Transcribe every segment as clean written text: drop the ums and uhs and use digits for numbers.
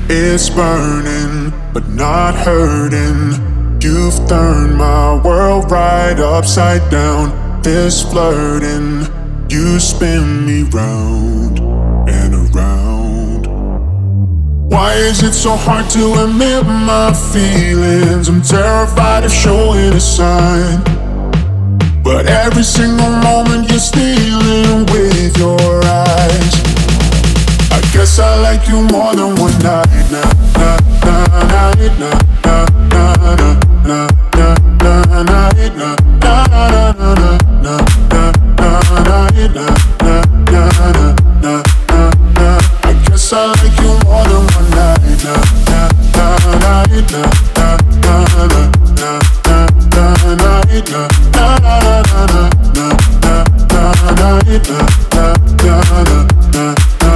It's burning, but not hurting. You've turned my world right upside down. This flirting, you spin me round and around. Why is it so hard to admit my feelings? I'm terrified of showing a sign, but every single moment you're stealing with your eyes. I guess I like you more than one night. Na na na night, na na na na na na na night, na na na na na na na night, na na na na na na. I guess I like you more than one night. Na na na night, na na na na na na night, na na na na na na night, na na na na na.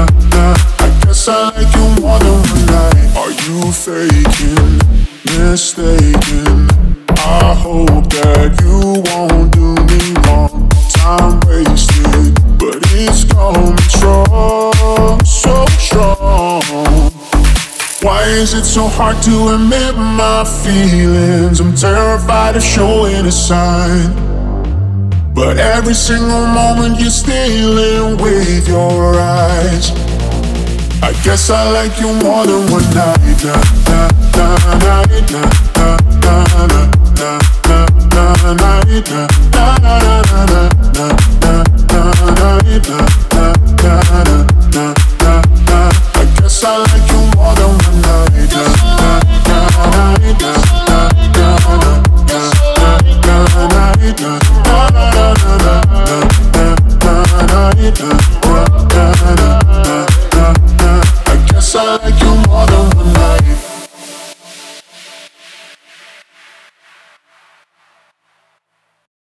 I like you more than one night. Are you faking, mistaken? I hope that you won't do me wrong. Time wasted, but it's coming strong, so strong. Why is it so hard to admit my feelings? I'm terrified of showing a sign, but every single moment you're stealing with your eyes. I guess I like you more than one night. Na na na night, na na na na na na night, na na na na na na na night, na na na na na. I guess I like you more than one night. Na na na night, na na na na na night, na na na na na night, na na na na. I like you more than one night.